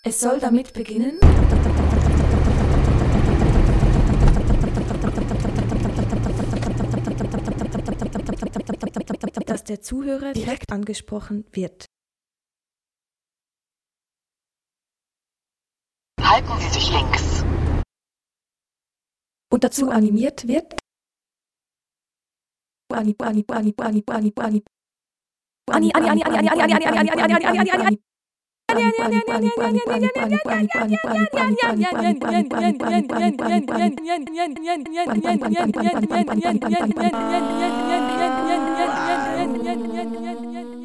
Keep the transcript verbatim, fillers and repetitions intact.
Es soll damit beginnen, dass der Zuhörer direkt angesprochen wird. Halten Sie sich links. Und dazu animiert wird, Ani, Ani, Ani, Ani, Ani, Ani, Ani, Ani, Ani, Ani, Ani, Ani, Ani, Ani, Ani, Ani, Ani,